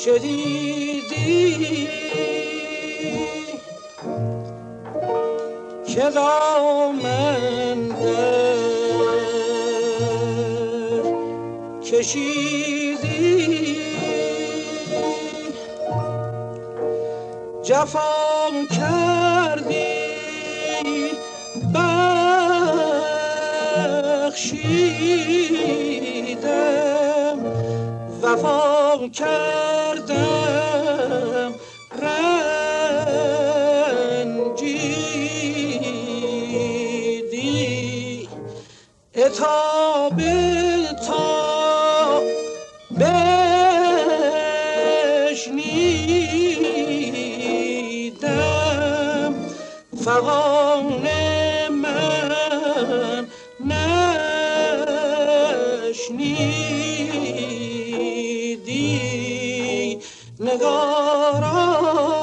چه دیدی که دامن در کشیدی جفا کردی بخشیدم وفا کردم رنجیدی عتاب تا بشنیدم فغان من نشنیدی نگارا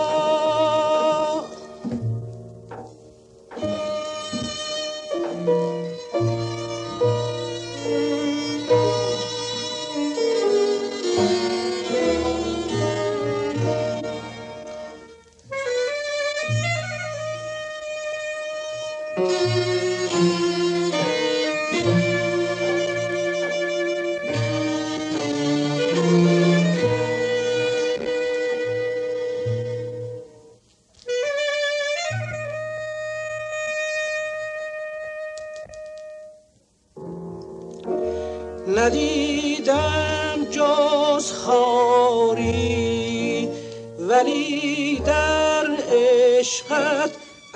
ندیدم جز خاری ولی در عشقت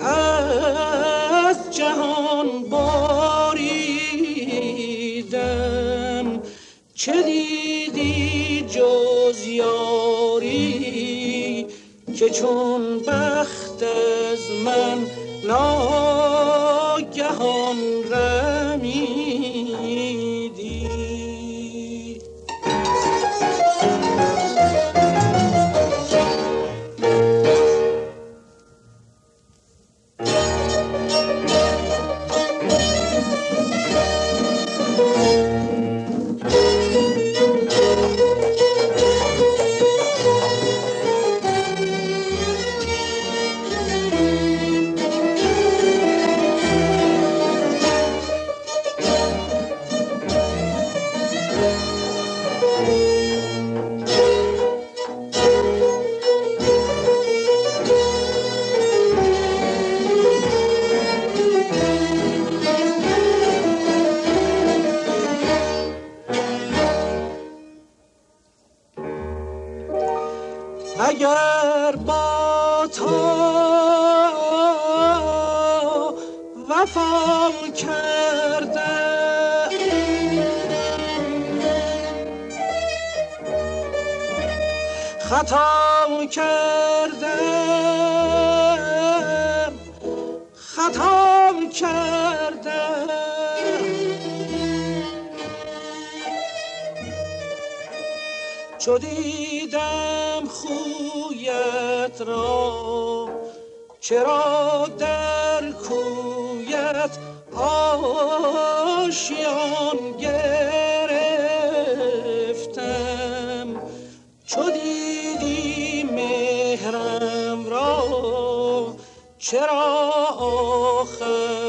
از جهان باریدم چه دیدی جز یاری که چون بخت از من ناگهان رمیدی اگر با تو وفا کردم خطا کردم چو دیدم خویت را چرا در کویت آشیان گرفتم چو دیدی مهرم را چرا آخر